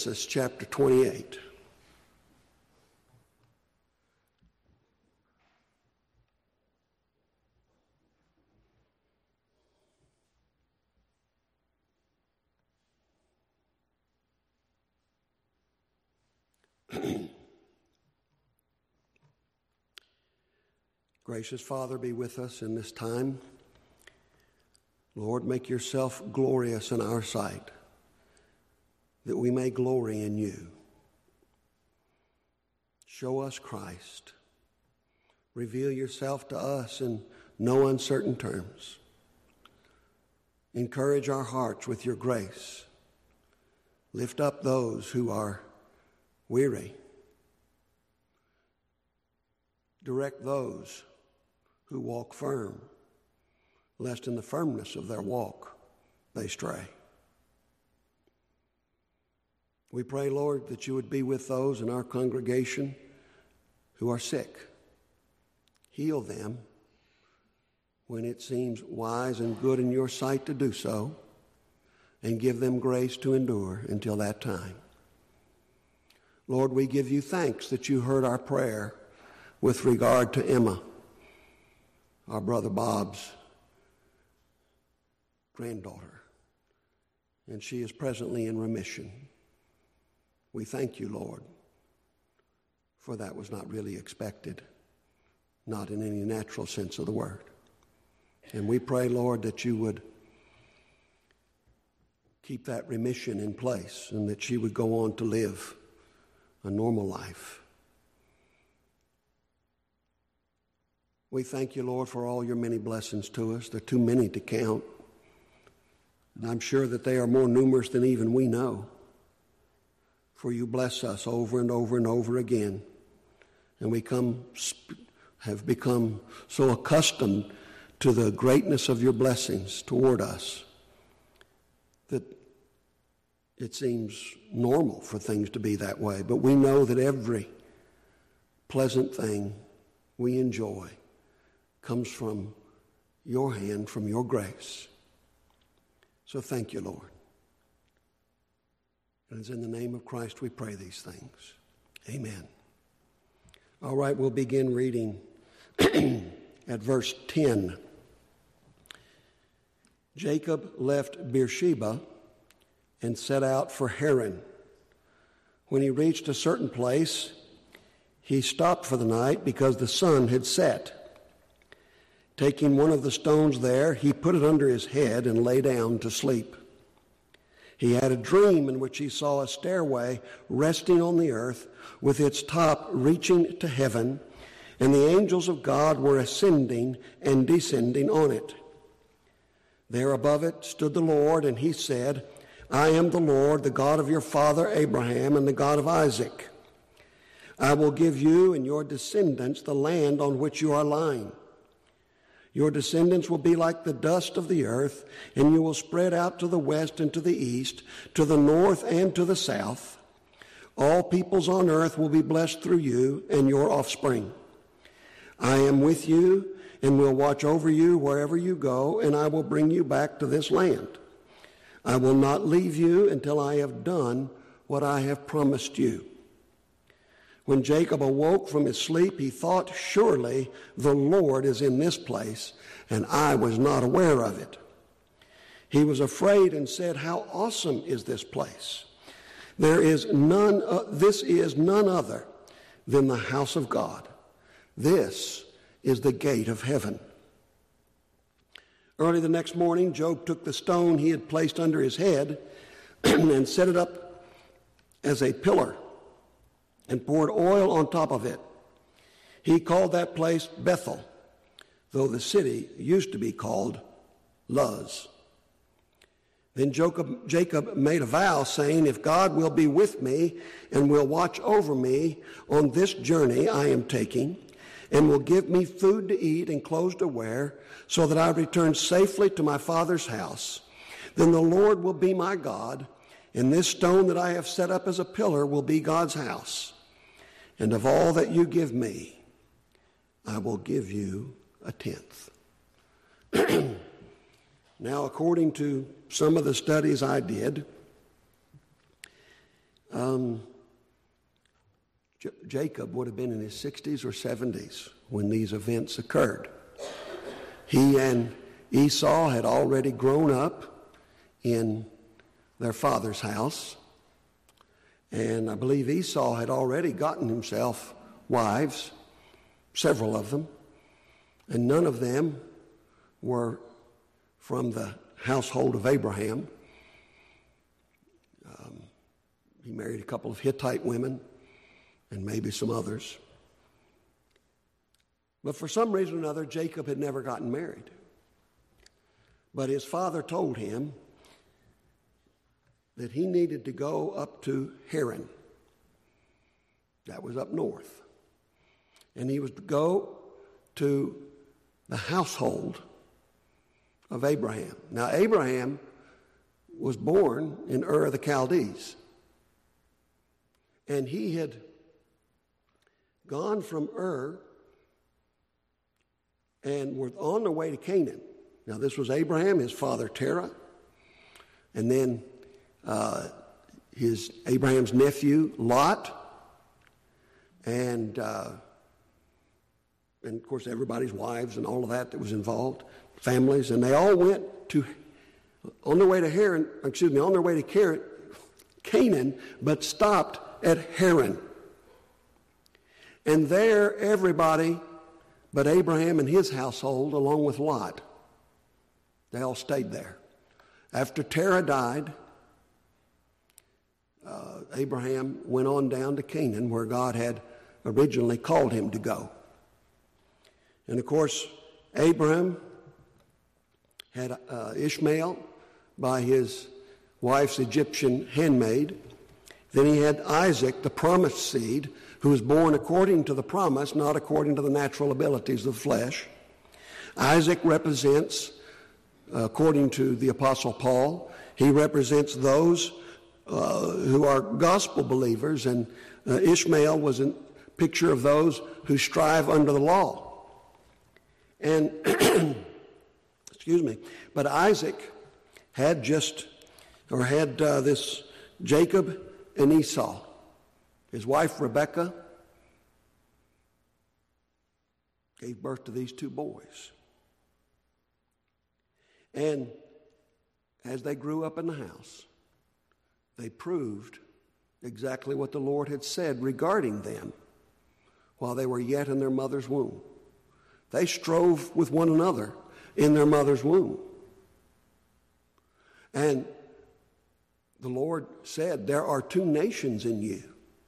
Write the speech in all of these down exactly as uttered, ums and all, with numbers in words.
Genesis chapter twenty-eight. Gracious Father, be with us in this time. Lord, make yourself glorious in our sight, that we may glory in you. Show us Christ. Reveal yourself to us in no uncertain terms. Encourage our hearts with your grace. Lift up those who are weary. Direct those who walk firm, lest in the firmness of their walk they stray. We pray, Lord, that you would be with those in our congregation who are sick. Heal them when it seems wise and good in your sight to do so, and give them grace to endure until that time. Lord, we give you thanks that you heard our prayer with regard to Emma, our brother Bob's granddaughter, and she is presently in remission. We thank you, Lord, for that was not really expected, not in any natural sense of the word. And we pray, Lord, that you would keep that remission in place and that she would go on to live a normal life. We thank you, Lord, for all your many blessings to us. They're too many to count. And I'm sure that they are more numerous than even we know. For you bless us over and over and over again. And we come, have become so accustomed to the greatness of your blessings toward us that it seems normal for things to be that way. But we know that every pleasant thing we enjoy comes from your hand, from your grace. So thank you, Lord. And it's in the name of Christ we pray these things. Amen. All right, we'll begin reading at verse ten. Jacob left Beersheba and set out for Haran. When he reached a certain place, he stopped for the night because the sun had set. Taking one of the stones there, he put it under his head and lay down to sleep. He had a dream in which he saw a stairway resting on the earth with its top reaching to heaven, and the angels of God were ascending and descending on it. There above it stood the Lord, and he said, I am the Lord, the God of your father Abraham and the God of Isaac. I will give you and your descendants the land on which you are lying. Your descendants will be like the dust of the earth, and you will spread out to the west and to the east, to the north and to the south. All peoples on earth will be blessed through you and your offspring. I am with you and will watch over you wherever you go, and I will bring you back to this land. I will not leave you until I have done what I have promised you. When Jacob awoke from his sleep, he thought, surely the Lord is in this place, and I was not aware of it. He was afraid and said, how awesome is this place? There is none, uh, this is none other than the house of God. This is the gate of heaven. Early the next morning, Job took the stone he had placed under his head and set it up as a pillar and poured oil on top of it. He called that place Bethel, though the city used to be called Luz. Then Jacob, Jacob made a vow, saying, if God will be with me and will watch over me on this journey I am taking, and will give me food to eat and clothes to wear, so that I return safely to my father's house, then the Lord will be my God, and this stone that I have set up as a pillar will be God's house. And of all that you give me, I will give you a tenth. Now, according to some of the studies I did, Um, J- Jacob would have been in his sixties or seventies when these events occurred. He and Esau had already grown up in their father's house, and I believe Esau had already gotten himself wives, several of them, and none of them were from the household of Abraham. Um, he married a couple of Hittite women and maybe some others. But for some reason or another, Jacob had never gotten married. But his father told him that he needed to go up to Haran. That was up north. And he was to go to the household of Abraham. Now, Abraham was born in Ur of the Chaldees. And he had gone from Ur and were on their way to Canaan. Now, this was Abraham, his father Terah, and then uh, his Abraham's nephew Lot, and uh, and of course everybody's wives and all of that that was involved, families, and they all went to on their way to Haran. Excuse me, on their way to Canaan, Canaan, but stopped at Haran, and there everybody but Abraham and his household, along with Lot, they all stayed there. After Terah died, uh, Abraham went on down to Canaan, where God had originally called him to go. And of course, Abraham had uh, Ishmael by his wife's Egyptian handmaid. Then he had Isaac, the promised seed, who was born according to the promise, not according to the natural abilities of the flesh. Isaac represents, uh, according to the Apostle Paul, he represents those uh, who are gospel believers, and uh, Ishmael was a picture of those who strive under the law. And, excuse me, but Isaac had just, or had uh, this Jacob and Esau. His wife, Rebekah, gave birth to these two boys. And as they grew up in the house, they proved exactly what the Lord had said regarding them while they were yet in their mother's womb. They strove with one another in their mother's womb. And the Lord said, there are two nations in you.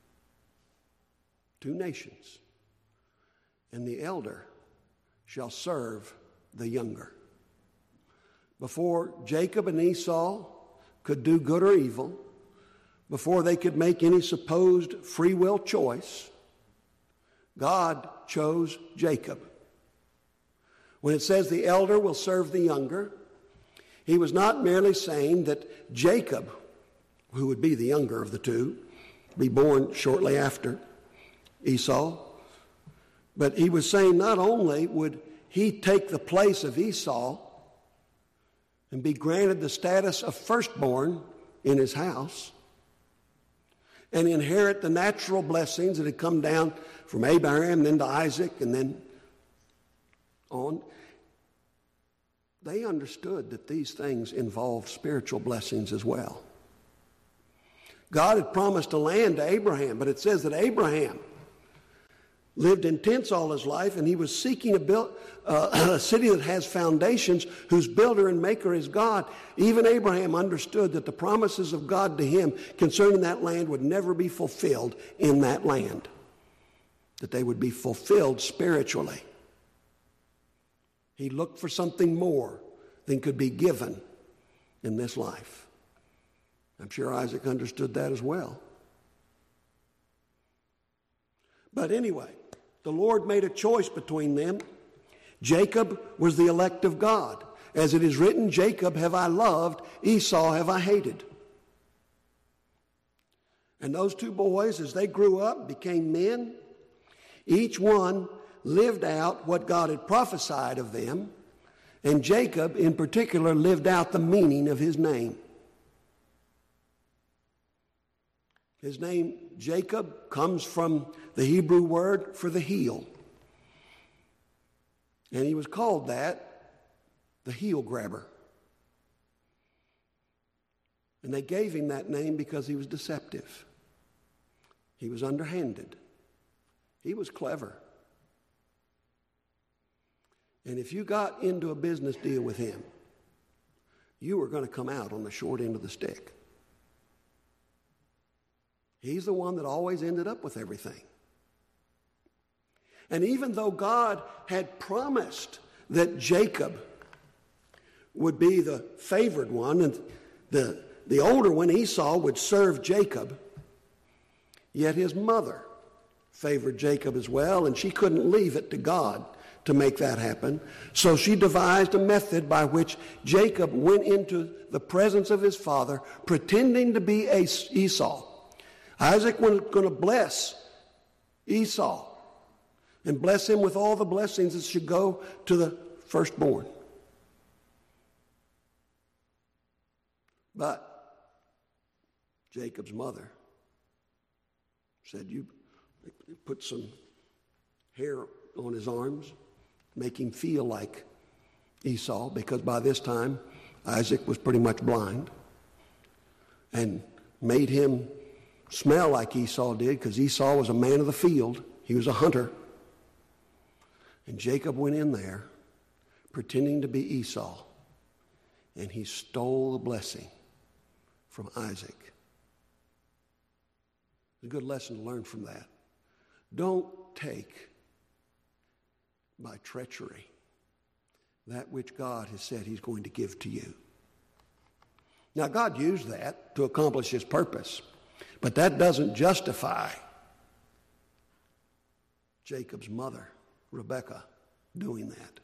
Two nations. And the elder shall serve the younger. Before Jacob and Esau could do good or evil, before they could make any supposed free will choice, God chose Jacob. When it says the elder will serve the younger, he was not merely saying that Jacob, who would be the younger of the two, be born shortly after Esau, but he was saying not only would he take the place of Esau and be granted the status of firstborn in his house and inherit the natural blessings that had come down from Abraham, then to Isaac, and then on. They understood that these things involved spiritual blessings as well. God had promised a land to Abraham, but it says that Abraham lived in tents all his life, and he was seeking a, build, uh, a city that has foundations, whose builder and maker is God. Even Abraham understood that the promises of God to him concerning that land would never be fulfilled in that land, that they would be fulfilled spiritually. He looked for something more than could be given in this life. I'm sure Isaac understood that as well. But anyway, the Lord made a choice between them. Jacob was the elect of God. As it is written, Jacob have I loved, Esau have I hated. And those two boys, as they grew up, became men. Each one lived out what God had prophesied of them. And Jacob, in particular, lived out the meaning of his name. His name, Jacob, comes from the Hebrew word for the heel. And he was called that, the heel grabber. And they gave him that name because he was deceptive. He was underhanded. He was clever. And if you got into a business deal with him, you were going to come out on the short end of the stick. He's the one that always ended up with everything. And even though God had promised that Jacob would be the favored one and the, the older one, Esau, would serve Jacob, yet his mother favored Jacob as well, and she couldn't leave it to God to make that happen. So she devised a method by which Jacob went into the presence of his father, pretending to be Esau. Isaac was going to bless Esau and bless him with all the blessings that should go to the firstborn. But Jacob's mother said, you put some hair on his arms, make him feel like Esau, because by this time Isaac was pretty much blind, and made him smell like Esau did, because Esau was a man of the field. He was a hunter. And Jacob went in there pretending to be Esau, and he stole the blessing from Isaac. It's a good lesson to learn from that. Don't take by treachery that which God has said he's going to give to you. Now, God used that to accomplish his purpose, but that doesn't justify Jacob's mother, Rebekah, doing that.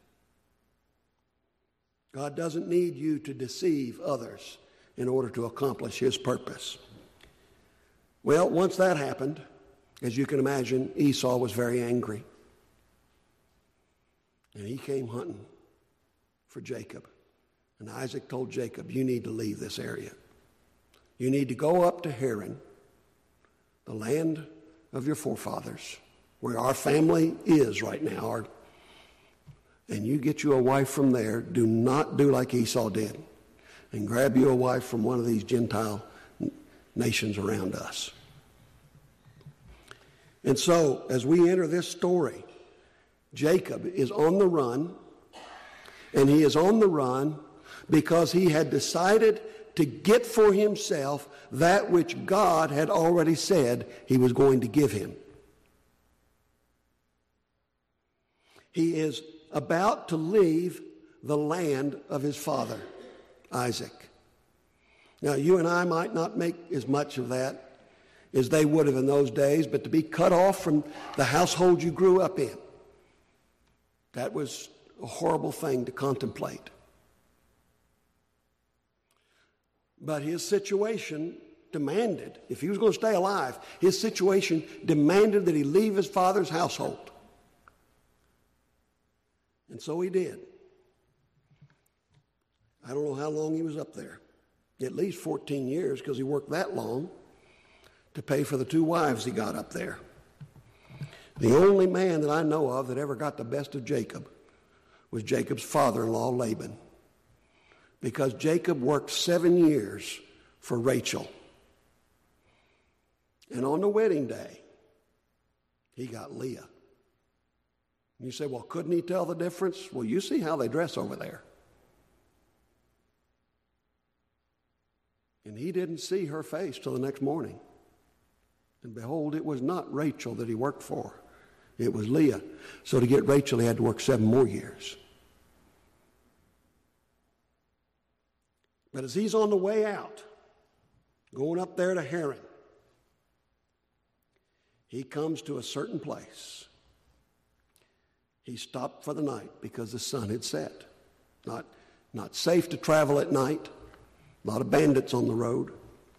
God doesn't need you to deceive others in order to accomplish his purpose. Well, once that happened, as you can imagine, Esau was very angry. And he came hunting for Jacob. And Isaac told Jacob, you need to leave this area. You need to go up to Haran, the land of your forefathers, where our family is right now. Our, and you get you a wife from there. Do not do like Esau did and grab you a wife from one of these Gentile nations around us. And so, as we enter this story, Jacob is on the run, and he is on the run because he had decided to get for himself that which God had already said he was going to give him. He is about to leave the land of his father, Isaac. Now, you and I might not make as much of that as they would have in those days, but to be cut off from the household you grew up in, that was a horrible thing to contemplate. But his situation demanded, if he was going to stay alive, his situation demanded that he leave his father's household. And so he did. I don't know how long he was up there. At least fourteen years, because he worked that long to pay for the two wives he got up there. The only man that I know of that ever got the best of Jacob was Jacob's father-in-law, Laban, because Jacob worked seven years for Rachel. And on the wedding day, he got Leah. And you say, well, couldn't he tell the difference? Well, you see how they dress over there. And he didn't see her face till the next morning. And behold, it was not Rachel that he worked for. It was Leah. So to get Rachel, he had to work seven more years. But as he's on the way out, going up there to Haran, he comes to a certain place. He stopped for the night because the sun had set. Not, not safe to travel at night. A lot of bandits on the road.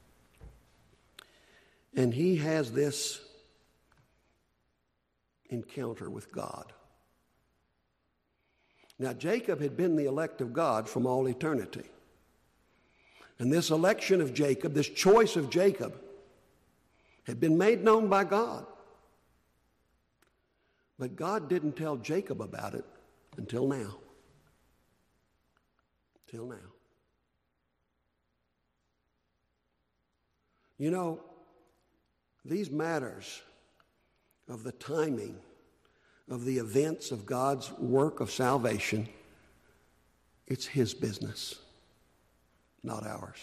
And he has this encounter with God. Now, Jacob had been the elect of God from all eternity. And this election of Jacob, this choice of Jacob, had been made known by God. But God didn't tell Jacob about it until now. Till now. You know, these matters of the timing of the events of God's work of salvation, it's His business, not ours.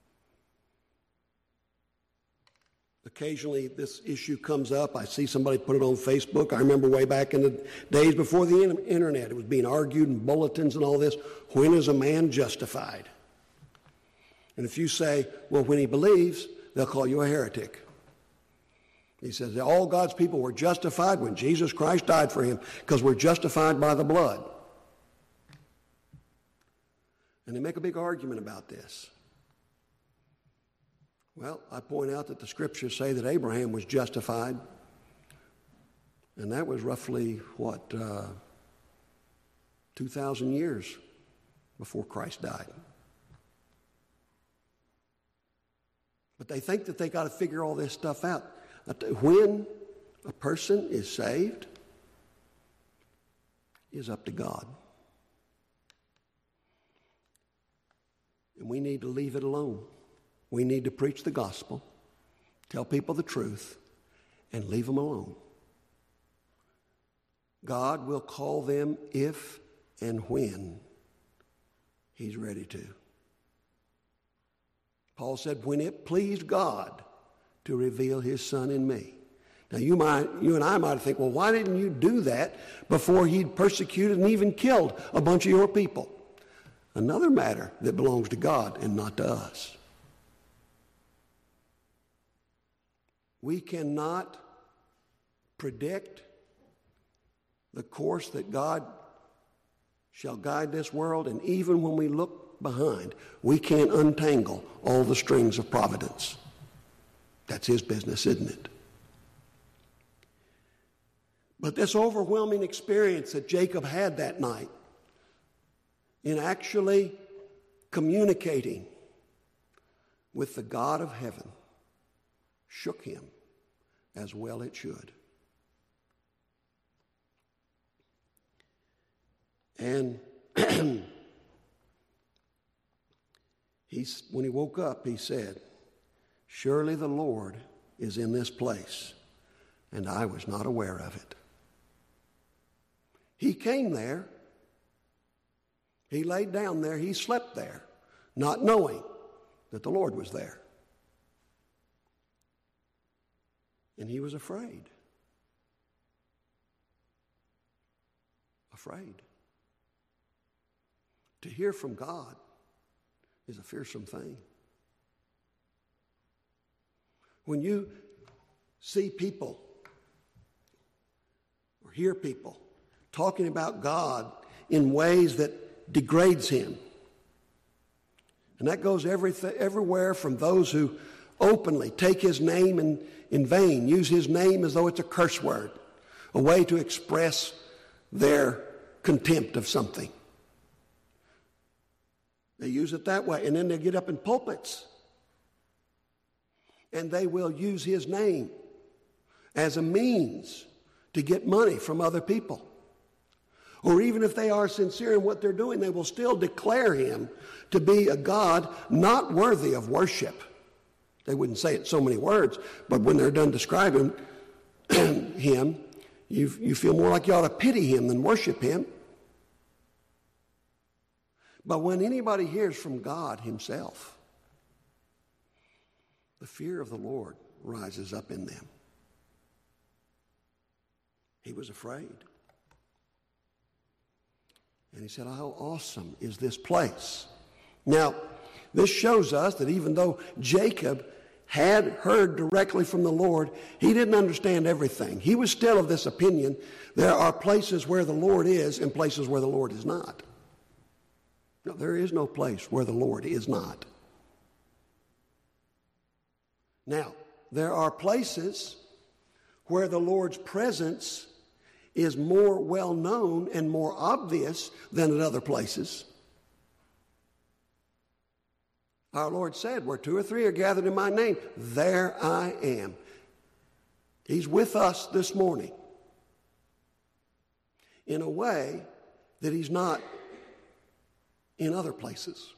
Occasionally this issue comes up. I see somebody put it on Facebook. I remember way back in the days before the internet, it was being argued in bulletins and all this. When is a man justified? And if you say, well, when he believes, they'll call you a heretic. He says that all God's people were justified when Jesus Christ died for him because we're justified by the blood. And they make a big argument about this. Well, I point out that the scriptures say that Abraham was justified, and that was roughly, what, uh, two thousand years before Christ died. But they think that they got to figure all this stuff out. When a person is saved is up to God. And we need to leave it alone. We need to preach the gospel, tell people the truth, and leave them alone. God will call them if and when He's ready to. Paul said, when it pleased God to reveal His Son in me. Now you might, you and I might think, well, why didn't you do that before He'd persecuted and even killed a bunch of your people? Another matter that belongs to God and not to us. We cannot predict the course that God shall guide this world, and even when we look behind, we can't untangle all the strings of providence. That's His business, isn't it? But this overwhelming experience that Jacob had that night in actually communicating with the God of heaven shook him, as well it should. And he's, when he woke up, he said, surely the Lord is in this place, and I was not aware of it. He came there. He laid down there. He slept there, not knowing that the Lord was there. And he was afraid. Afraid. To hear from God is a fearsome thing. When you see people or hear people talking about God in ways that degrades Him, and that goes every, everywhere from those who openly take His name in, in vain, use His name as though it's a curse word, a way to express their contempt of something. They use it that way, and then they get up in pulpits and they will use His name as a means to get money from other people. Or even if they are sincere in what they're doing, they will still declare Him to be a God not worthy of worship. They wouldn't say it in so many words, but when they're done describing Him, you, you feel more like you ought to pity Him than worship Him. But when anybody hears from God Himself, the fear of the Lord rises up in them. He was afraid. And he said, how awesome is this place? Now, this shows us that even though Jacob had heard directly from the Lord, he didn't understand everything. He was still of this opinion, there are places where the Lord is and places where the Lord is not. No, there is no place where the Lord is not. Now, there are places where the Lord's presence is more well known and more obvious than at other places. Our Lord said, where two or three are gathered in my name, there I am. He's with us this morning in a way that he's not in other places.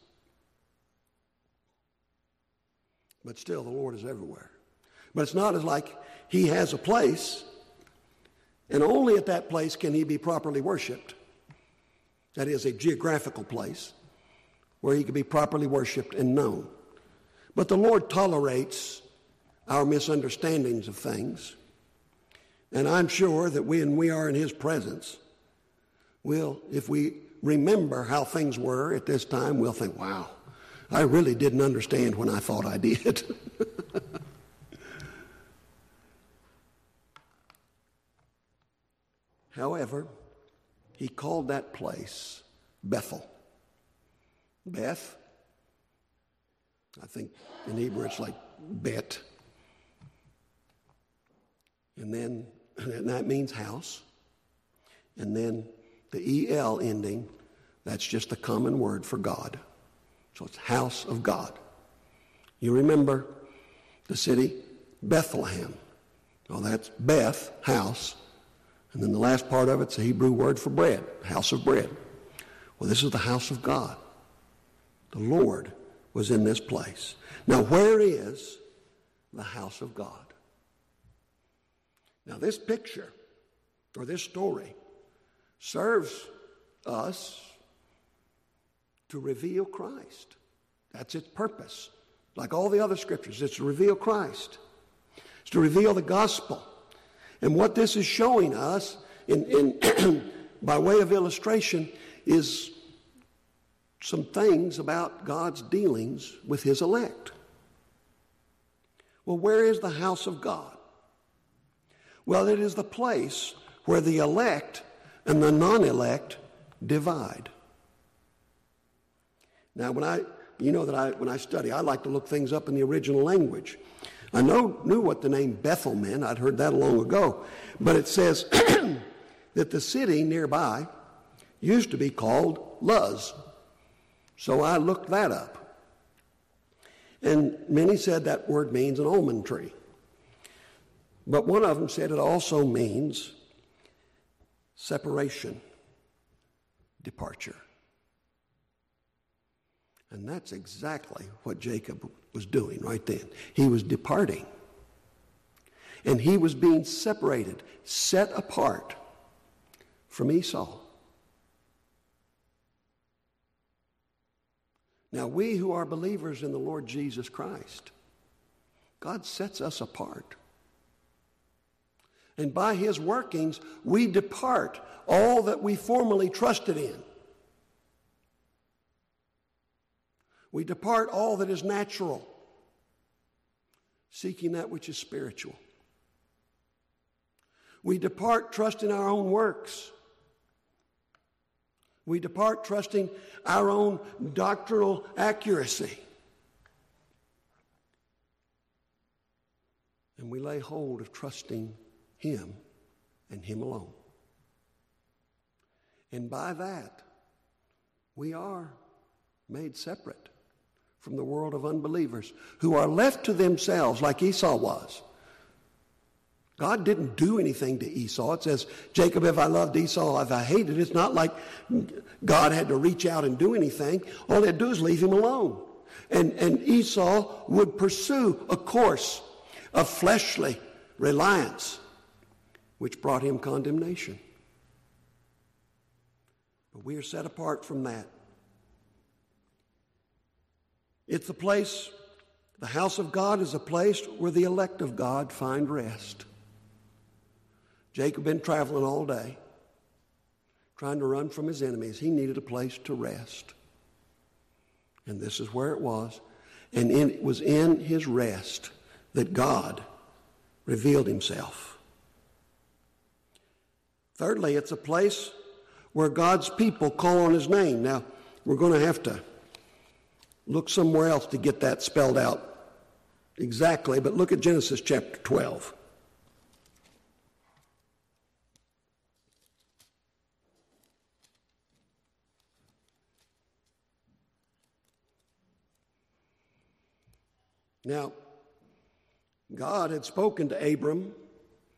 But still, the Lord is everywhere. But it's not as like he has a place, and only at that place can he be properly worshiped. That is, a geographical place where he can be properly worshiped and known. But the Lord tolerates our misunderstandings of things. And I'm sure that when we are in his presence, we'll, if we remember how things were at this time, we'll think, wow, I really didn't understand when I thought I did. However, he called that place Bethel. Beth, I think in Hebrew it's like Bet. And then, and that means house. And then the E L ending, that's just a common word for God. So it's house of God. You remember the city Bethlehem. Well, that's Beth, house. And then the last part of it's a Hebrew word for bread, house of bread. Well, this is the house of God. The Lord was in this place. Now, where is the house of God? Now, this picture, or this story, serves us to reveal Christ. That's its purpose. Like all the other scriptures, it's to reveal Christ. It's to reveal the gospel. And what this is showing us, in, in by way of illustration, is some things about God's dealings with his elect. Well, where is the house of God? Well, it is the place where the elect and the non-elect divide. Now, when I, you know that I, when I study, I like to look things up in the original language. I know, knew what the name Bethel meant. I'd heard that long ago. But it says that the city nearby used to be called Luz. So I looked that up. And many said that word means an almond tree. But one of them said it also means separation, departure. And that's exactly what Jacob was doing right then. He was departing. And he was being separated, set apart from Esau. Now, we who are believers in the Lord Jesus Christ, God sets us apart. And by his workings, we depart all that we formerly trusted in. We depart all that is natural, seeking that which is spiritual. We depart trusting our own works. We depart trusting our own doctrinal accuracy. And we lay hold of trusting him and him alone. And by that, we are made separate from the world of unbelievers who are left to themselves like Esau was. God didn't do anything to Esau. It says, Jacob, if I loved Esau, if I hated, it's not like God had to reach out and do anything. All they had to do is leave him alone. And, and Esau would pursue a course of fleshly reliance, which brought him condemnation. But we are set apart from that. It's the place, the house of God is a place where the elect of God find rest. Jacob had been traveling all day, trying to run from his enemies. He needed a place to rest. And this is where it was. And in, it was in his rest that God revealed himself. Thirdly, it's a place where God's people call on his name. Now, we're going to have to look somewhere else to get that spelled out exactly, but look at Genesis chapter twelve. Now, God had spoken to Abram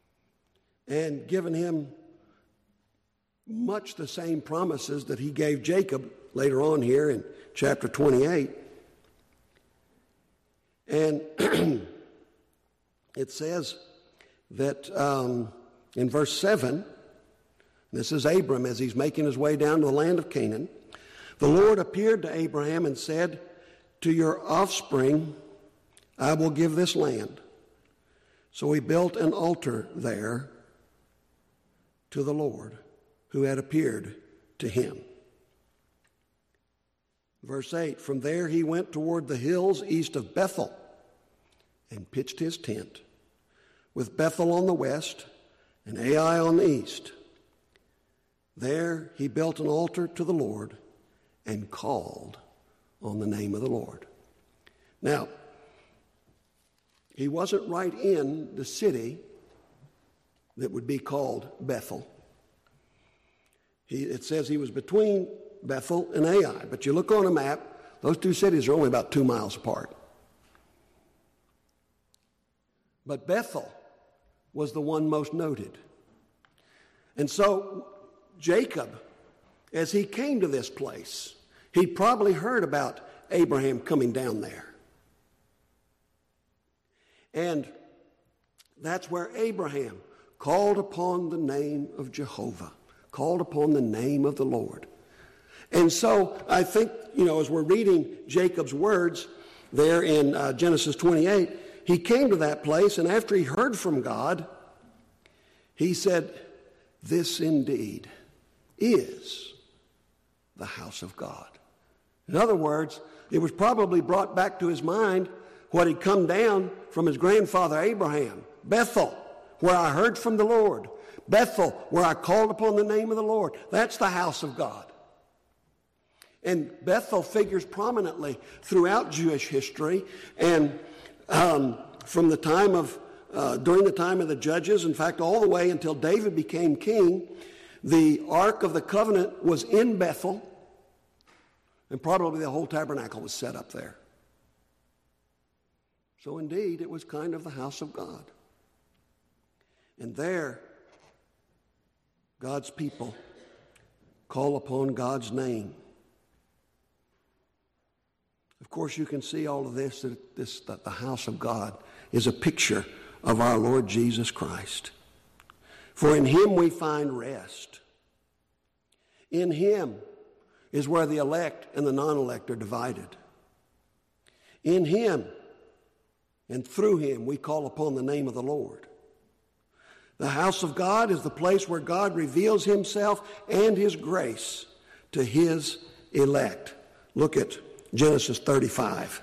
and given him much the same promises that he gave Jacob later on here in chapter twenty-eight. And it says that um, in verse seven, this is Abram as he's making his way down to the land of Canaan. The Lord appeared to Abraham and said, "To your offspring I will give this land." So he built an altar there to the Lord who had appeared to him. Verse eight, from there he went toward the hills east of Bethel and pitched his tent, with Bethel on the west and Ai on the east. There he built an altar to the Lord and called on the name of the Lord. Now, he wasn't right in the city that would be called Bethel. He, it says he was between Bethel and Ai, but you look on a map, those two cities are only about two miles apart. But Bethel was the one most noted. And so Jacob, as he came to this place, he probably heard about Abraham coming down there. And that's where Abraham called upon the name of Jehovah, called upon the name of the Lord. And so I think, you know, as we're reading Jacob's words there in uh, Genesis twenty-eight, he came to that place, and after he heard from God, he said, "This indeed is the house of God." In other words, it was probably brought back to his mind what had come down from his grandfather Abraham. Bethel, where I heard from the Lord. Bethel, where I called upon the name of the Lord. That's the house of God. And Bethel figures prominently throughout Jewish history. And um, from the time of, uh, during the time of the judges, in fact, all the way until David became king, the Ark of the Covenant was in Bethel. And probably the whole tabernacle was set up there. So indeed, it was kind of the house of God. And there, God's people call upon God's name. Of course, you can see all of this, that, this, that the house of God is a picture of our Lord Jesus Christ. For in him we find rest. In him is where the elect and the non-elect are divided. In him and through him we call upon the name of the Lord. The house of God is the place where God reveals himself and his grace to his elect. Look at Genesis thirty-five.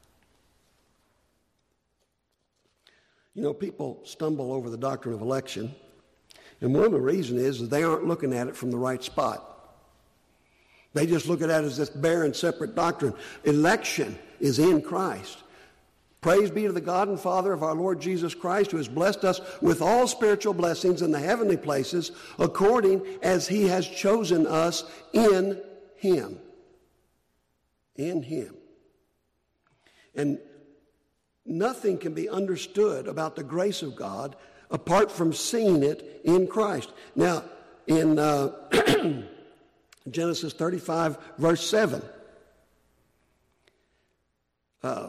You know, people stumble over the doctrine of election, and one of the reasons is that they aren't looking at it from the right spot. They just look at it as this barren, separate doctrine. Election is in Christ. Praise be to the God and Father of our Lord Jesus Christ, who has blessed us with all spiritual blessings in the heavenly places, according as he has chosen us in him. In him. And nothing can be understood about the grace of God apart from seeing it in Christ. Now, in uh, Genesis thirty-five, verse seven, uh,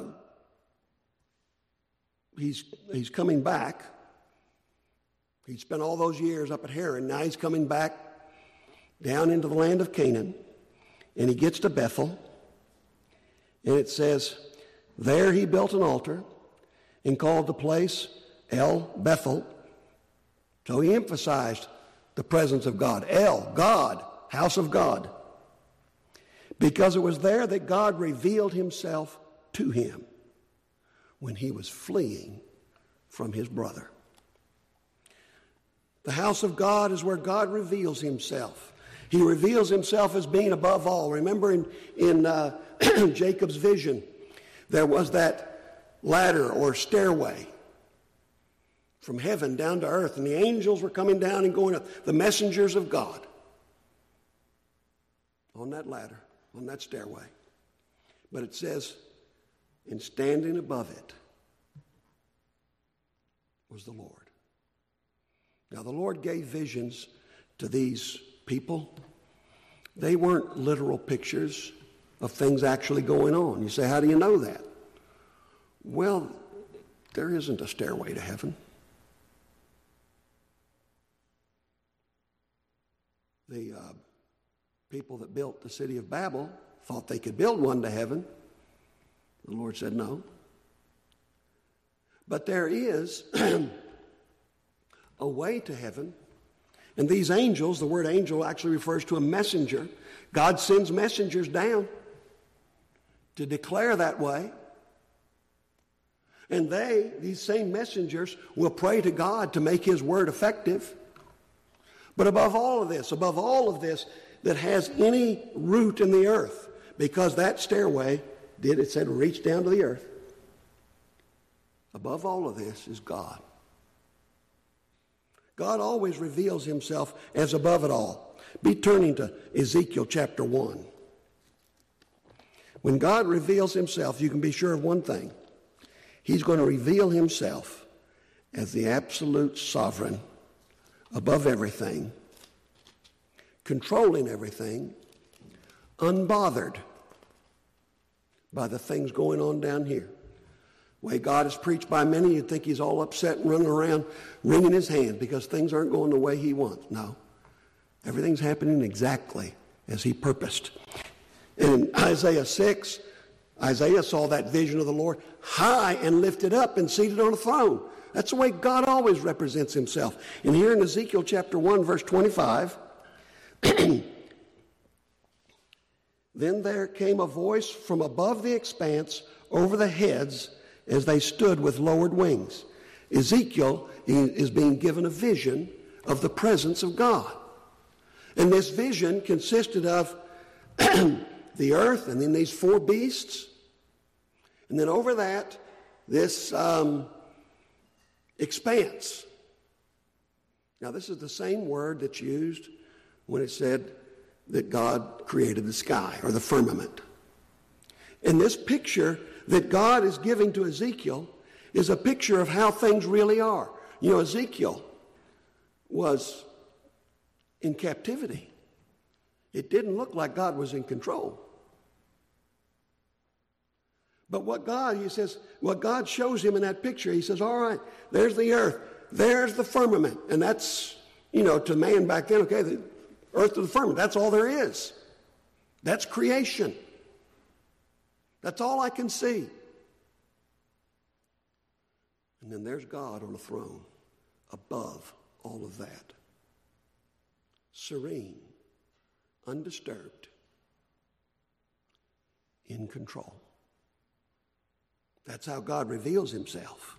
He's, he's coming back. He spent all those years up at Haran. Now he's coming back down into the land of Canaan. And he gets to Bethel. And it says, there he built an altar and called the place El Bethel. So he emphasized the presence of God. El, God, house of God. Because it was there that God revealed himself to him when he was fleeing from his brother. The house of God is where God reveals himself. He reveals himself as being above all. Remember in, in uh, Jacob's vision, there was that ladder or stairway from heaven down to earth, and the angels were coming down and going up, the messengers of God, on that ladder, on that stairway. But it says, and standing above it was the Lord. Now, the Lord gave visions to these people. They weren't literal pictures of things actually going on. You say, how do you know that? Well, there isn't a stairway to heaven. The uh, people that built the city of Babel thought they could build one to heaven. The Lord said no. But there is a way to heaven. And these angels, the word angel actually refers to a messenger. God sends messengers down to declare that way. And they, these same messengers, will pray to God to make his word effective. But above all of this, above all of this that has any root in the earth, because that stairway did, it said, reach down to the earth. Above all of this is God. God always reveals himself as above it all. Be turning to Ezekiel chapter one. When God reveals himself, you can be sure of one thing. He's going to reveal himself as the absolute sovereign, above everything, controlling everything, unbothered by the things going on down here. The way God is preached by many, you'd think he's all upset and running around wringing his hand because things aren't going the way he wants. No. Everything's happening exactly as he purposed. And in Isaiah six, Isaiah saw that vision of the Lord high and lifted up and seated on a throne. That's the way God always represents himself. And here in Ezekiel chapter one, verse twenty-five, then there came a voice from above the expanse over the heads as they stood with lowered wings. Ezekiel is being given a vision of the presence of God. And this vision consisted of the earth and then these four beasts. And then over that, this um, expanse. Now, this is the same word that's used when it said that God created the sky or the firmament. And this picture that God is giving to Ezekiel is a picture of how things really are. You know, Ezekiel was in captivity. It didn't look like God was in control. But what God, he says, what God shows him in that picture, he says, all right, there's the earth, there's the firmament. And that's, you know, to man back then, okay, the earth to the firmament, that's all there is. That's creation. That's all I can see. And then there's God on a throne above all of that. Serene, undisturbed, in control. That's how God reveals himself.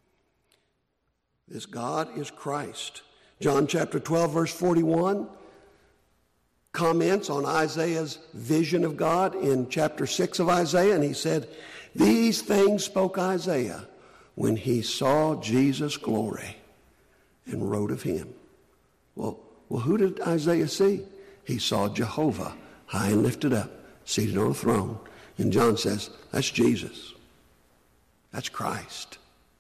This God is Christ. John chapter twelve, verse forty-one comments on Isaiah's vision of God in chapter six of Isaiah, and he said, these things spoke Isaiah when he saw Jesus' glory and wrote of him. Well, well, who did Isaiah see? He saw Jehovah high and lifted up, seated on a throne. And John says, that's Jesus. That's Christ.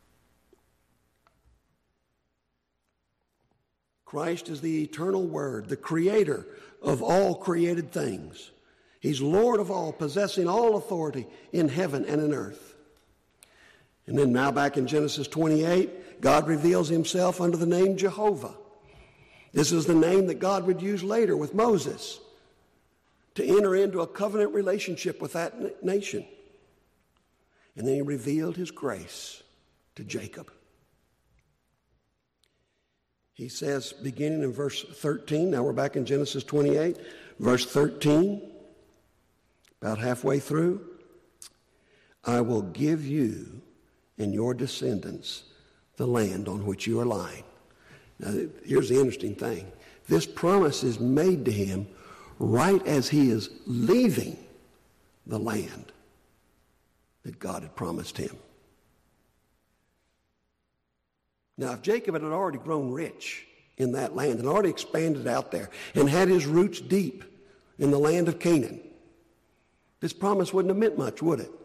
Christ is the eternal Word, the creator of all created things. He's Lord of all, possessing all authority in heaven and in earth. And then now back in Genesis twenty-eight, God reveals himself under the name Jehovah. This is the name that God would use later with Moses to enter into a covenant relationship with that nation. And then he revealed his grace to Jacob. He says, beginning in verse thirteen, now we're back in Genesis twenty-eight, verse thirteen, about halfway through, I will give you and your descendants the land on which you are lying. Now, here's the interesting thing. This promise is made to him right as he is leaving the land that God had promised him. Now, if Jacob had already grown rich in that land and already expanded out there and had his roots deep in the land of Canaan, this promise wouldn't have meant much, would it?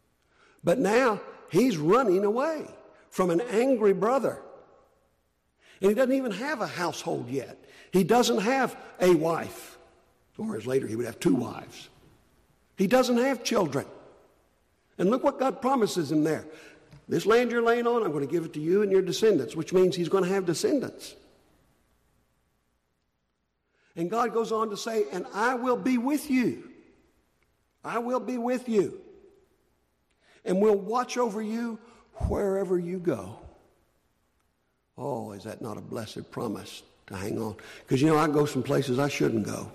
But now he's running away from an angry brother. And he doesn't even have a household yet. He doesn't have a wife. Or as later he would have two wives. He doesn't have children. And look what God promises him there. This land you're laying on, I'm going to give it to you and your descendants, which means he's going to have descendants. And God goes on to say, and I will be with you. I will be with you. And will watch over you wherever you go. Oh, is that not a blessed promise to hang on? Because, you know, I go some places I shouldn't go.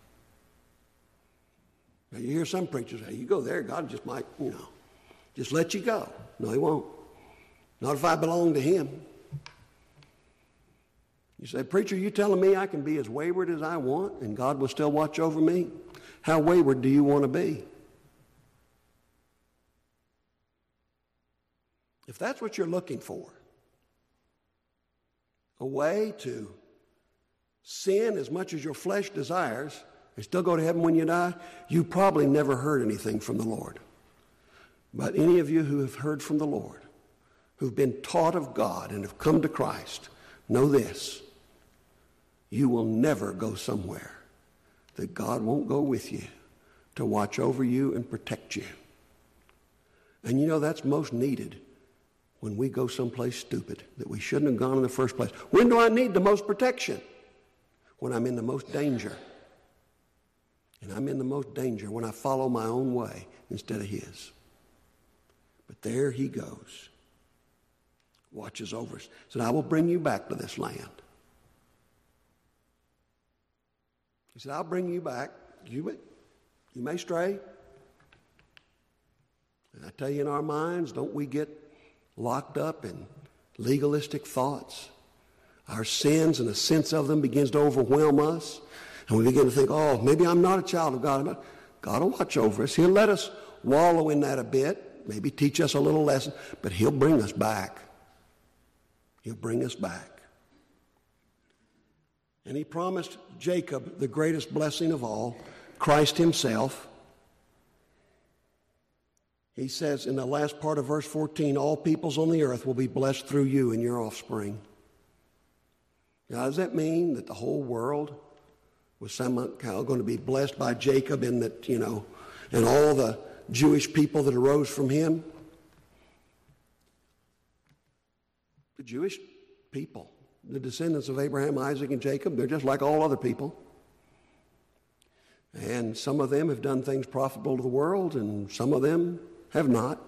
Now, you hear some preachers say, you go there, God just might, you know, just let you go. No, he won't. Not if I belong to him. You say, preacher, you telling me I can be as wayward as I want and God will still watch over me? How wayward do you want to be? If that's what you're looking for, a way to sin as much as your flesh desires and still go to heaven when you die, you probably never heard anything from the Lord. But any of you who have heard from the Lord, who've been taught of God and have come to Christ, know this: you will never go somewhere that God won't go with you to watch over you and protect you. And you know that's most needed when we go someplace stupid that we shouldn't have gone in the first place. When do I need the most protection? When I'm in the most danger. And I'm in the most danger when I follow my own way instead of his. But there he goes. Watches over us. Said, I will bring you back to this land. He said, I'll bring you back. You may, you may stray. And I tell you, in our minds, don't we get locked up in legalistic thoughts? Our sins and a sense of them begins to overwhelm us. And we begin to think, oh, maybe I'm not a child of God. God will watch over us. He'll let us wallow in that a bit, maybe teach us a little lesson, but he'll bring us back. He'll bring us back. And he promised Jacob the greatest blessing of all, Christ himself. He says in the last part of verse fourteen, all peoples on the earth will be blessed through you and your offspring. Now, does that mean that the whole world was somehow going to be blessed by Jacob in that, you know, and all the Jewish people that arose from him? The Jewish people, the descendants of Abraham, Isaac, and Jacob, they're just like all other people. And some of them have done things profitable to the world, and some of them have not.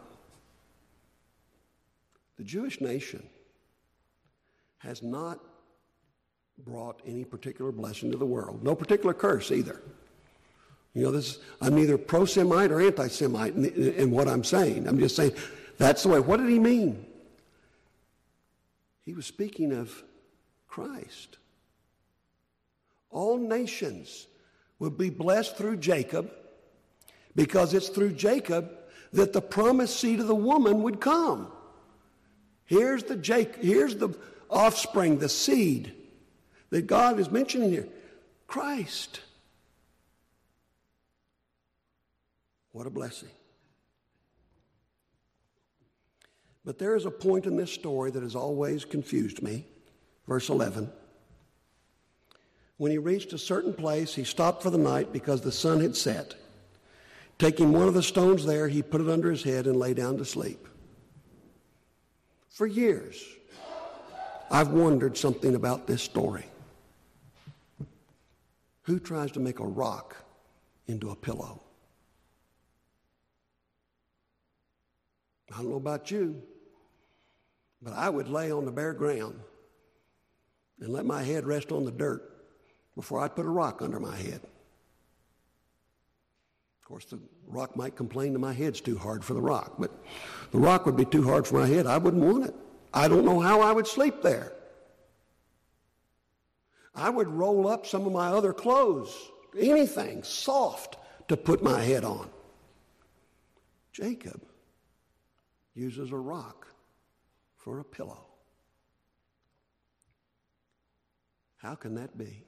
The Jewish nation has not brought any particular blessing to the world. No particular curse either. You know, this I'm neither pro-Semite or anti-Semite in, in, in what I'm saying. I'm just saying that's the way. What did he mean? He was speaking of Christ. All nations will be blessed through Jacob because it's through Jacob that the promised seed of the woman would come. Here's the Jacob, here's the offspring, the seed that God is mentioning here. Christ. What a blessing. But there is a point in this story that has always confused me. Verse eleven. When he reached a certain place, he stopped for the night because the sun had set. Taking one of the stones there, he put it under his head and lay down to sleep. For years, I've wondered something about this story. Who tries to make a rock into a pillow? I don't know about you, but I would lay on the bare ground and let my head rest on the dirt before I'd put a rock under my head. Of course, the rock might complain that my head's too hard for the rock, but the rock would be too hard for my head. I wouldn't want it. I don't know how I would sleep there. I would roll up some of my other clothes, anything soft to put my head on. Jacob uses a rock for a pillow. How can that be?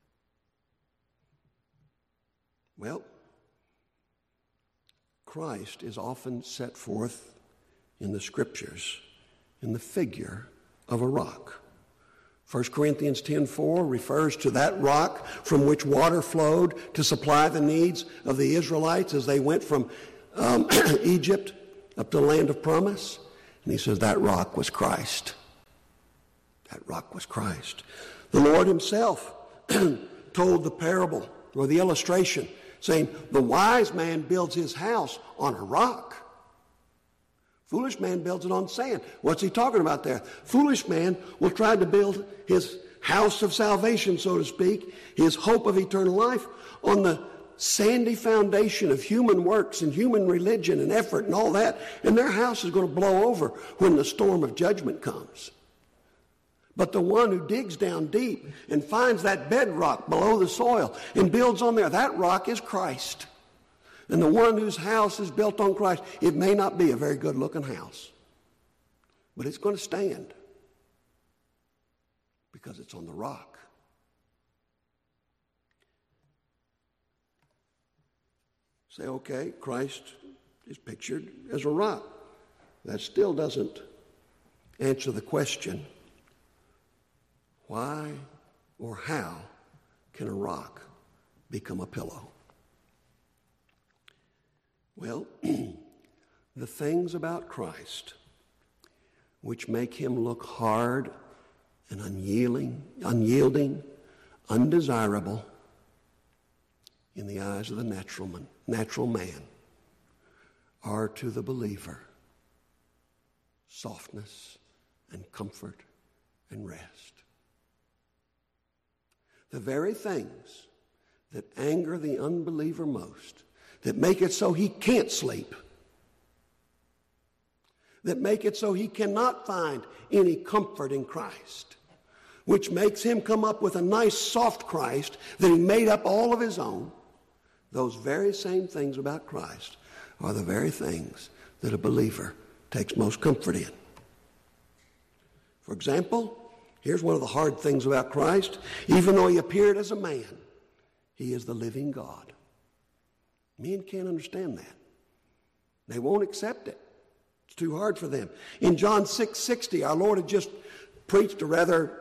Well, Christ is often set forth in the Scriptures in the figure of a rock. First Corinthians ten four refers to that rock from which water flowed to supply the needs of the Israelites as they went from um, Egypt up to the land of promise. And he says that rock was Christ. That rock was Christ. The Lord himself told the parable or the illustration saying, the wise man builds his house on a rock. Foolish man builds it on sand. What's he talking about there? Foolish man will try to build his house of salvation, so to speak, his hope of eternal life, on the sandy foundation of human works and human religion and effort and all that, and their house is going to blow over when the storm of judgment comes. But the one who digs down deep and finds that bedrock below the soil and builds on there, that rock is Christ. And the one whose house is built on Christ, it may not be a very good-looking house, but it's going to stand because it's on the rock. Say, okay, Christ is pictured as a rock. That still doesn't answer the question, why or how can a rock become a pillow? Well, the things about Christ which make him look hard and unyielding, unyielding, undesirable in the eyes of the natural man, natural man are to the believer softness and comfort and rest. The very things that anger the unbeliever most, that make it so he can't sleep, that make it so he cannot find any comfort in Christ, which makes him come up with a nice soft Christ that he made up all of his own, those very same things about Christ are the very things that a believer takes most comfort in. For example, here's one of the hard things about Christ. Even though he appeared as a man, he is the living God. Men can't understand that. They won't accept it. It's too hard for them. In John six sixty, our Lord had just preached a rather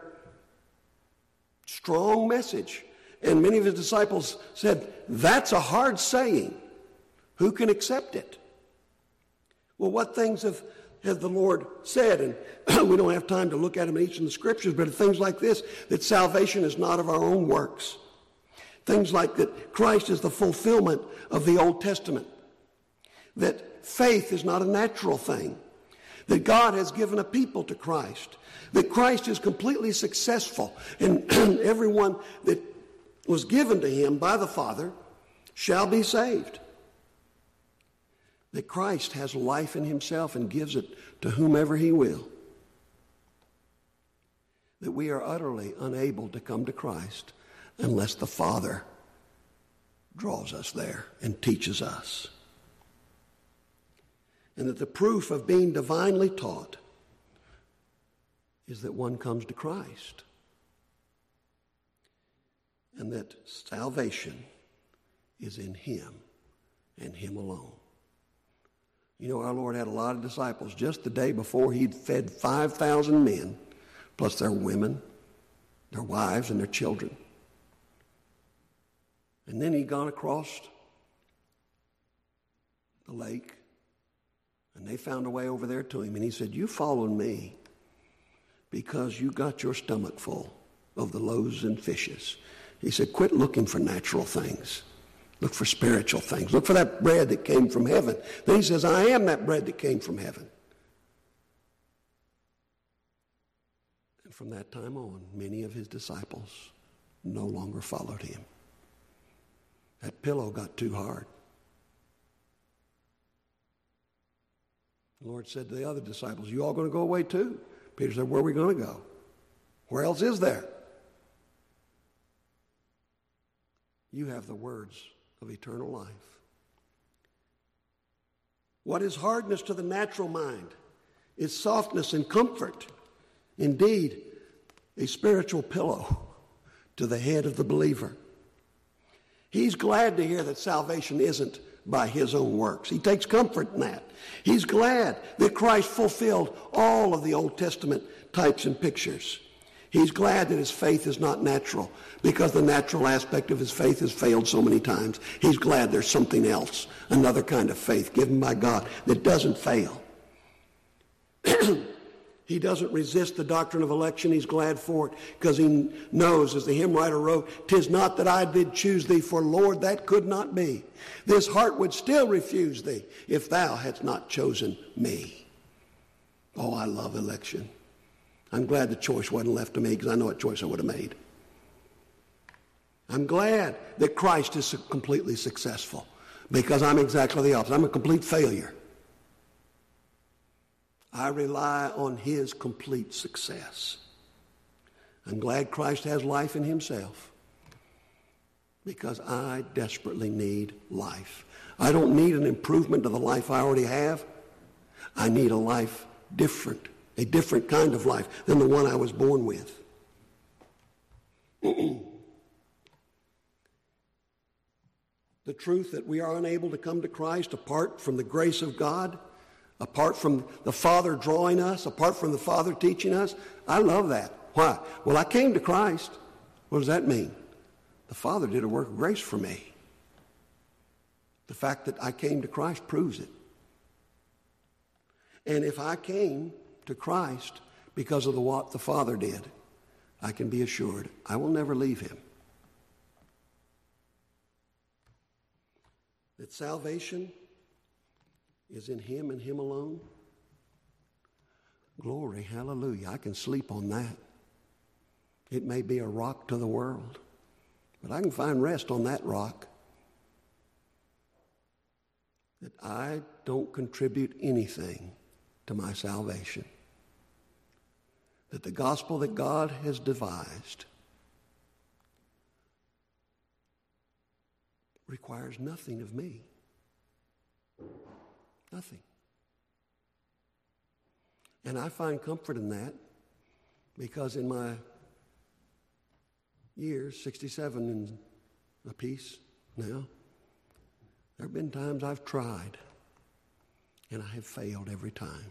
strong message. And many of his disciples said, that's a hard saying. Who can accept it? Well, what things have, have the Lord said? And we don't have time to look at them in each of the scriptures, but things like this, that salvation is not of our own works. Things like that Christ is the fulfillment of the Old Testament. That faith is not a natural thing. That God has given a people to Christ. That Christ is completely successful. And everyone that was given to him by the Father shall be saved. That Christ has life in himself and gives it to whomever he will. That we are utterly unable to come to Christ unless the Father draws us there and teaches us. And that the proof of being divinely taught is that one comes to Christ. And that salvation is in him and him alone. You know, our Lord had a lot of disciples just the day before he'd fed five thousand men, plus their women, their wives, and their children. And then he'd gone across the lake, and they found a way over there to him. And he said, you followed me because you got your stomach full of the loaves and fishes. He said, quit looking for natural things. Look for spiritual things. Look for that bread that came from heaven. Then he says, I am that bread that came from heaven. And from that time on, many of his disciples no longer followed him. That pillow got too hard. The Lord said to the other disciples, you all going to go away too? Peter said, where are we going to go? Where else is there? You have the words of eternal life. What is hardness to the natural mind is softness and comfort. Indeed, a spiritual pillow to the head of the believer. He's glad to hear that salvation isn't by his own works. He takes comfort in that. He's glad that Christ fulfilled all of the Old Testament types and pictures. He's glad that his faith is not natural because the natural aspect of his faith has failed so many times. He's glad there's something else, another kind of faith given by God that doesn't fail. He doesn't resist the doctrine of election. He's glad for it because he knows, as the hymn writer wrote, "'Tis not that I did choose thee, for Lord, that could not be. This heart would still refuse thee if thou hadst not chosen me." Oh, I love election. I'm glad the choice wasn't left to me because I know what choice I would have made. I'm glad that Christ is completely successful because I'm exactly the opposite. I'm a complete failure. I rely on his complete success. I'm glad Christ has life in himself because I desperately need life. I don't need an improvement to the life I already have. I need a life different, a different kind of life than the one I was born with. The truth that we are unable to come to Christ apart from the grace of God, apart from the Father drawing us, apart from the Father teaching us, I love that. Why? Well, I came to Christ. What does that mean? The Father did a work of grace for me. The fact that I came to Christ proves it. And if I came to Christ because of the, what the Father did, I can be assured I will never leave him. That salvation is in him and him alone. Glory, hallelujah. I can sleep on that. It may be a rock to the world, but I can find rest on that rock. That I don't contribute anything to my salvation. That the gospel that God has devised requires nothing of me. Nothing. And I find comfort in that because in my years, sixty-seven and a piece now, there have been times I've tried and I have failed every time.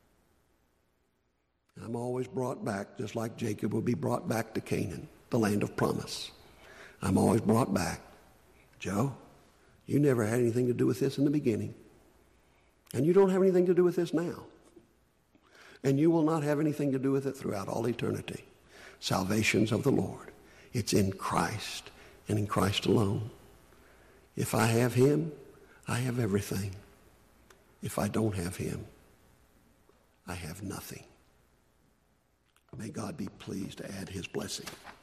I'm always brought back, just like Jacob will be brought back to Canaan, the land of promise. I'm always brought back. Joe, you never had anything to do with this in the beginning. And you don't have anything to do with this now. And you will not have anything to do with it throughout all eternity. Salvation's of the Lord. It's in Christ and in Christ alone. If I have him, I have everything. If I don't have him, I have nothing. May God be pleased to add his blessing.